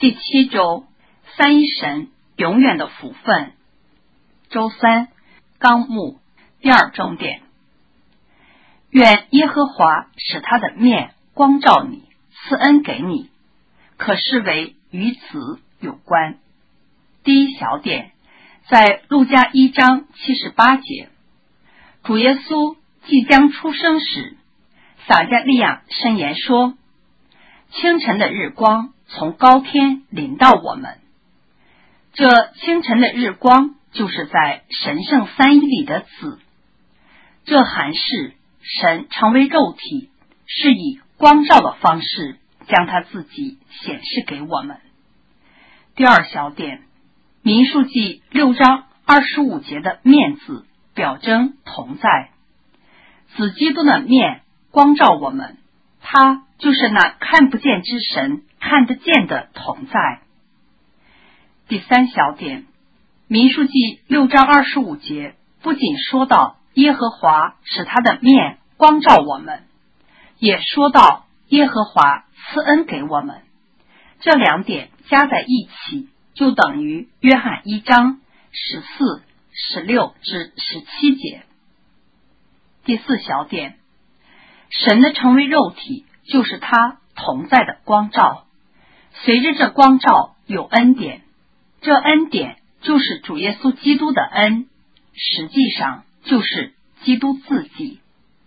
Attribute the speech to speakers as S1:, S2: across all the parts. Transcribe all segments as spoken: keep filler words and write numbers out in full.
S1: 第七周，三一神永远的福分。周三，纲目第二重点。愿耶和华使他的面光照你，赐恩给你，可视为与子有关。第一小点，在路加一章七十八节，主耶稣即将出生时，撒迦利亚申言说，清晨的日光从高天临到我们。这清晨的日光就是在神圣三一里的子，这含示神成为肉体，是以光照的方式将他自己显示给我们。第二小点，民数记六章二十五节的面字表征同在，子基督的面光照我们，他就是那看不见之神看得见的同在。第三小点，民数记六章二十五节不仅说到耶和华使他的面光照我们，也说到耶和华赐恩给我们，这两点加在一起就等于约翰一章十四、十六至十七节。第四小点，神的成为肉体就是他同在的光照，随着这光照有恩典，这恩典就是主耶稣基督的恩，实际上就是基督自己。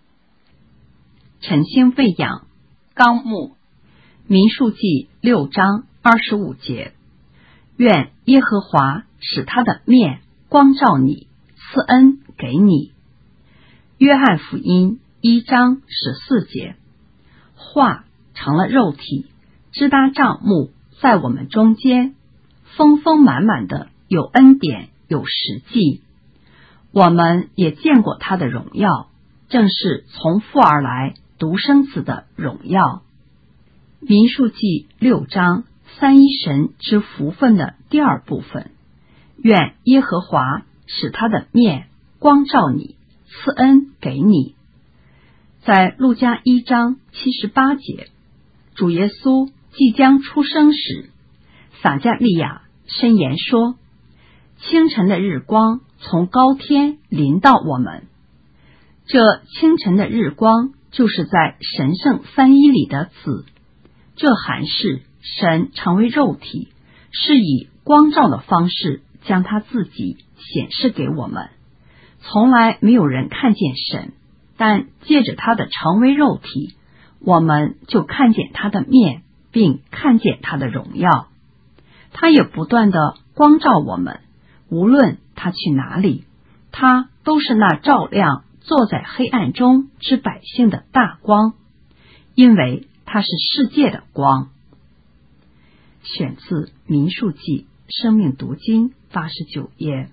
S2: 晨星喂养，
S1: 纲目
S2: 民数记六章二十五节，愿耶和华使他的面光照你，赐恩给你。约翰福音一章十四节，话成了肉体，支搭帐幕在我们中间，丰丰满满的有恩典有实际。我们也见过他的荣耀，正是从父而来独生子的荣耀。民数记六章三一神之福分的第二部分，愿耶和华使他的面光照你，赐恩给你。在路加一章七十八节，主耶稣即将出生时，撒迦利亚申言说，清晨的日光从高天临到我们。这清晨的日光就是在神圣三一里的子，这含示神成为肉体，是以光照的方式将他自己显示给我们。从来没有人看见神，但借着他的成为肉体，我们就看见他的面，并看见他的荣耀。他也不断地光照我们，无论他去哪里，他都是那照亮坐在黑暗中之百姓的大光，因为他是世界的光。选自民数记生命读经八十九页。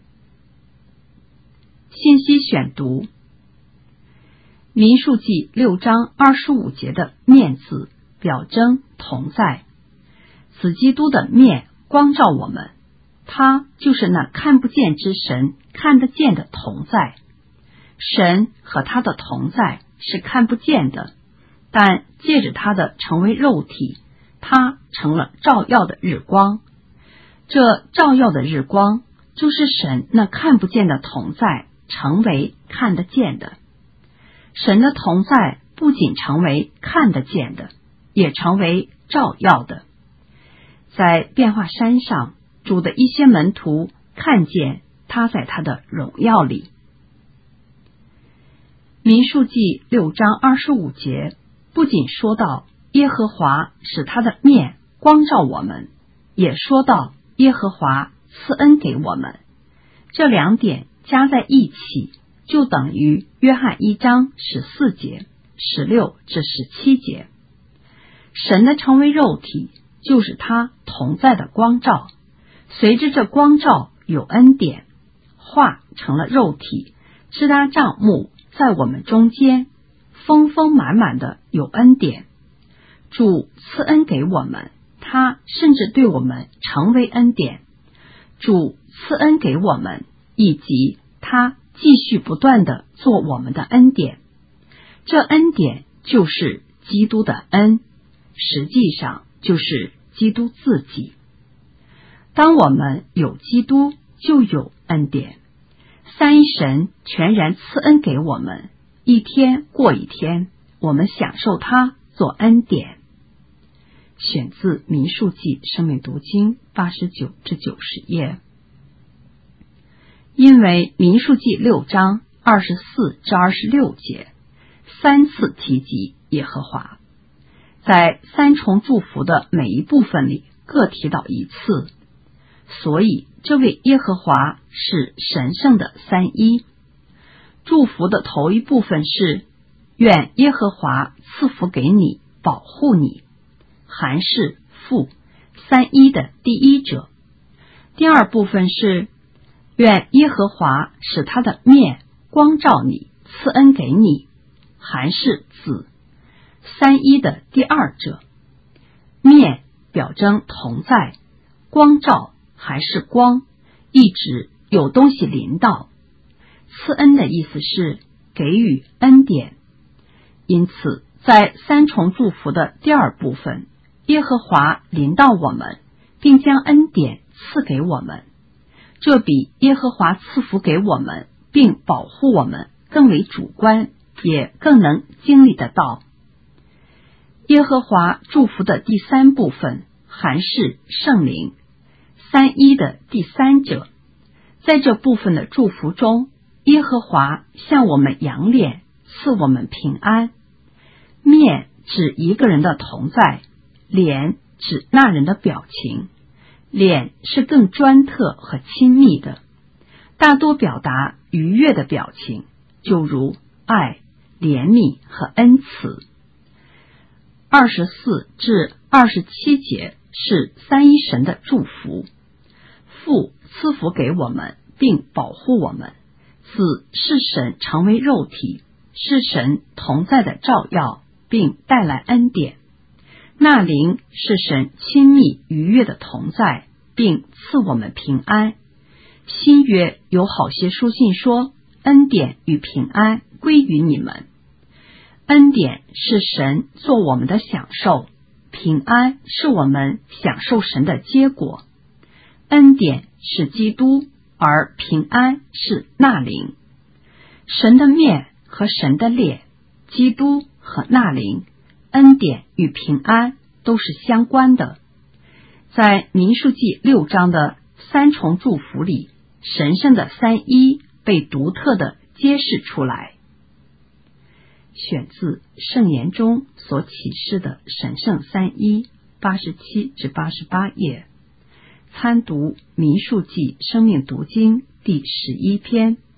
S2: 信息选读，民数记六章二十五节的面字表征同在，子基督的面光照我们，他就是那看不见之神看得见的同在。神和他的同在是看不见的，但借着他的成为肉体，他成了照耀的日光。这照耀的日光就是神那看不见的同在成为看得见的。神的同在不仅成为看得见的，也成为照耀的。在变化山上，主的一些门徒看见他在他的荣耀里。民数记六章二十五节不仅说到耶和华使他的面光照我们，也说到耶和华赐恩给我们，这两点加在一起就等于约翰一章十四节、十六至十七节。神的成为肉体就是他同在的光照，随着这光照有恩典，话成了肉体，支搭帐幕在我们中间，丰丰满满的有恩典。主赐恩给我们，他甚至对我们成为恩典。主赐恩给我们，以及他继续不断地做我们的恩典。这恩典就是基督的恩，实际上就是基督自己。 当我们有基督，就有恩典。三一神全然赐恩给我们，一天过一天，我们享受它做恩典。选自民数记生命读经八十九至九十页。因为民数记六章二十四至二十六节三次提及耶和华，在三重祝福的每一部分里各提到一次，所以这位耶和华是神圣的三一。祝福的头一部分是愿耶和华赐福给你，保护你，含是父三一的第一者。第二部分是愿耶和华使他的面光照你，赐恩给你，含是子三一的第二者。面表征同在，光照还是光，一直有东西临到。赐恩的意思是给予恩典。因此在三重祝福的第二部分，耶和华临到我们，并将恩典赐给我们，这比耶和华赐福给我们并保护我们更为主观，也更能经历得到。耶和华祝福的第三部分含是圣灵三一的第三者。在这部分的祝福中，耶和华向我们扬脸，赐我们平安。面指一个人的同在，脸指那人的表情。脸是更专特和亲密的，大多表达愉悦的表情，就如爱、怜悯和恩慈。二十四至二十七节是三一神的祝福，父赐福给我们并保护我们，子是神成为肉体，是神同在的照耀并带来恩典。那灵是神亲密愉悦的同在，并赐我们平安。新约有好些书信说，恩典与平安归于你们。恩典是神做我们的享受，平安是我们享受神的结果。恩典是基督，而平安是那灵。神的面和神的脸，基督和那灵，恩典与平安都是相关的。在民数记六章的三重祝福里，神圣的三一被独特的揭示出来。选自圣言中所启示的神圣三一八十七至八十八页，参读民数记生命读经第十一篇。